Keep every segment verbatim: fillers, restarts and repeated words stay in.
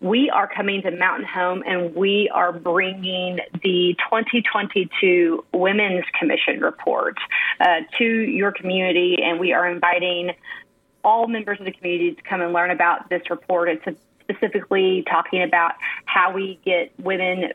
we are coming to Mountain Home and we are bringing the twenty twenty-two Women's Commission report uh, to your community, and we are inviting all members of the community to come and learn about this report. It's specifically talking about how we get women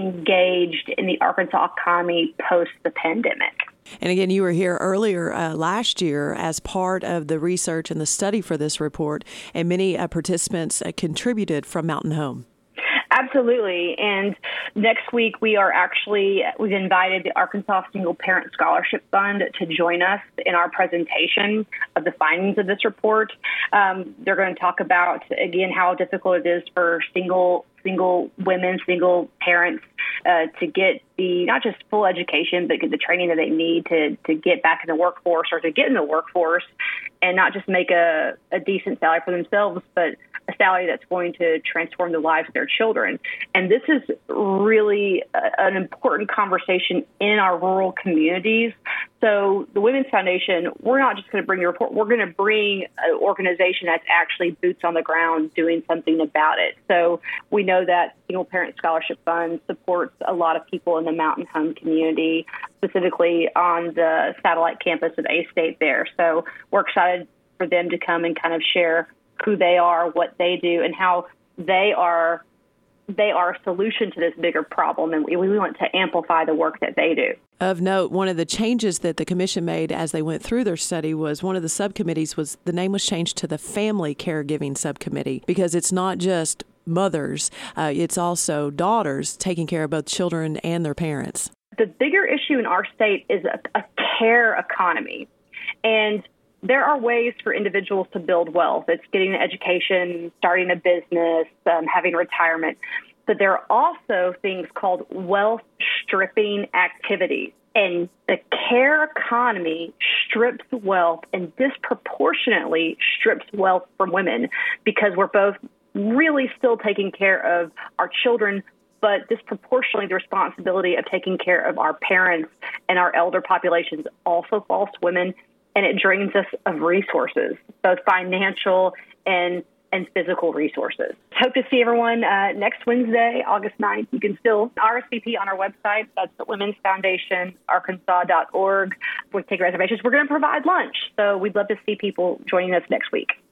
engaged in the Arkansas economy post the pandemic. And again, you were here earlier uh, last year as part of the research and the study for this report, and many uh, participants uh, contributed from Mountain Home. Absolutely. And next week, we are actually, we've invited the Arkansas Single Parent Scholarship Fund to join us in our presentation of the findings of this report. Um, they're going to talk about, again, how difficult it is for single single women, single parents uh, to get the, not just full education, but get the training that they need to, to get back in the workforce or to get in the workforce and not just make a, a decent salary for themselves, but a salary that's going to transform the lives of their children. And this is really a, an important conversation in our rural communities. So the Women's Foundation, we're not just going to bring a report, we're going to bring an organization that's actually boots on the ground doing something about it. So we know that Single Parent Scholarship Fund supports a lot of people in the Mountain Home community, specifically on the satellite campus of A-State there. So we're excited for them to come and kind of share who they are, what they do, and how they are they are a solution to this bigger problem, and we, we want to amplify the work that they do. Of note, one of the changes that the commission made as they went through their study was one of the subcommittees was the name was changed to the Family Caregiving Subcommittee, because it's not just mothers, uh, it's also daughters taking care of both children and their parents. The bigger issue in our state is a, a care economy, and there are ways for individuals to build wealth. It's getting an education, starting a business, um, having retirement. But there are also things called wealth stripping activities. And the care economy strips wealth and disproportionately strips wealth from women, because we're both really still taking care of our children, but disproportionately the responsibility of taking care of our parents and our elder populations also falls to women. And it drains us of resources, both financial and and physical resources. Hope to see everyone uh, next Wednesday, August ninth. You can still R S V P on our website. That's at women's foundation arkansas dot org. We take reservations. We're going to provide lunch, so we'd love to see people joining us next week.